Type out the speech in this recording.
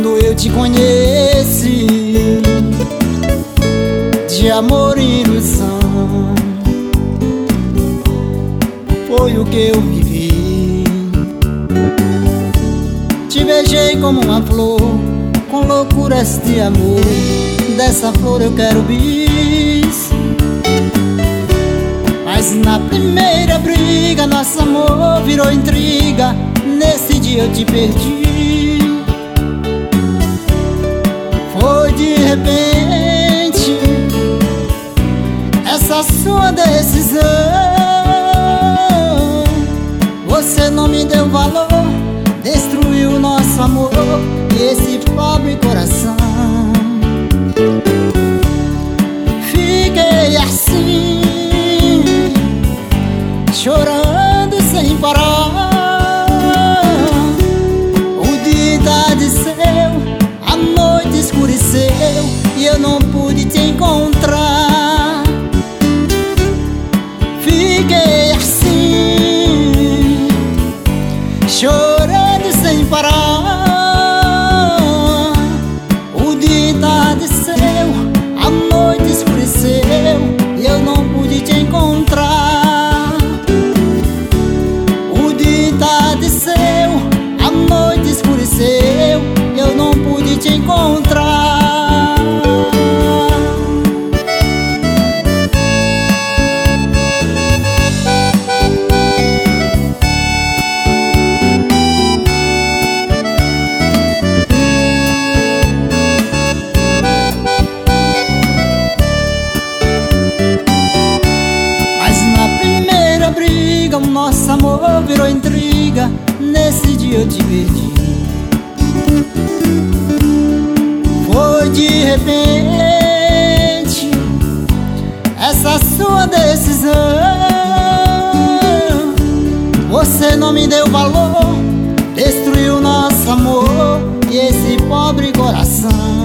Quando eu te conheci, de amor e ilusão, foi o que eu vivi. Te beijei como uma flor, com loucuras de amor. Dessa flor eu quero bis. Mas na primeira briga nosso amor virou intriga. Nesse dia eu te perdi. Foi de repente essa sua decisão. Você não me deu valor, destruiu nosso amor e esse pobre coração. Fiquei assim, chorando sem parar. O dia de céu, a noite escureceu e eu não pude te encontrar. Fiquei assim, chorando sem parar. O dia de céu, a noite escureceu e eu não pude te encontrar. O dia de céu, a noite escureceu, eu não pude te encontrar. O nosso amor virou intriga. Nesse dia eu te perdi. Foi de repente essa sua decisão. Você não me deu valor, destruiu nosso amor e esse pobre coração.